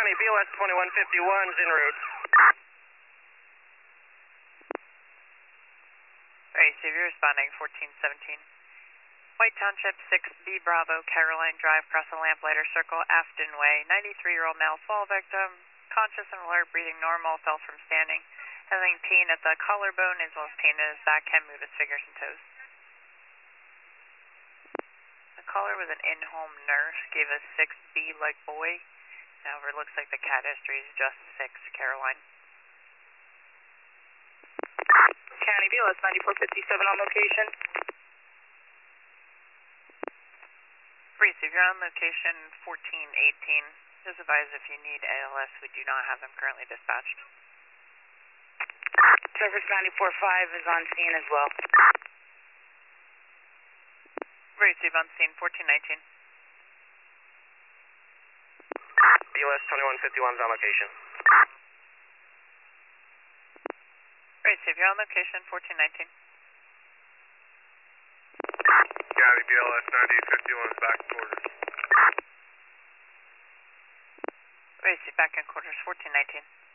County, BLS 2151 is en route. Alright, so you're responding 1417. White Township 6B Bravo, Caroline Drive, cross the Lamplighter Circle, Afton Way. 93-year-old male fall victim, conscious and alert, breathing normal, fell from standing, having pain at the collarbone as well as pain in his back, can move his fingers and toes. The caller was an in-home nurse, gave us 6B like boy. However, it looks like the cat history is just 6, Caroline. County, BLS 9457 on location. Receive, you're on location 1418. Just advise if you need ALS, we do not have them currently dispatched. Service 94.5 is on scene as well. Receive on scene 1419. BLS 2151 is on location. Receive, you're on location 1419. County, BLS 9051 is back in quarters. Receive, back in quarters 1419.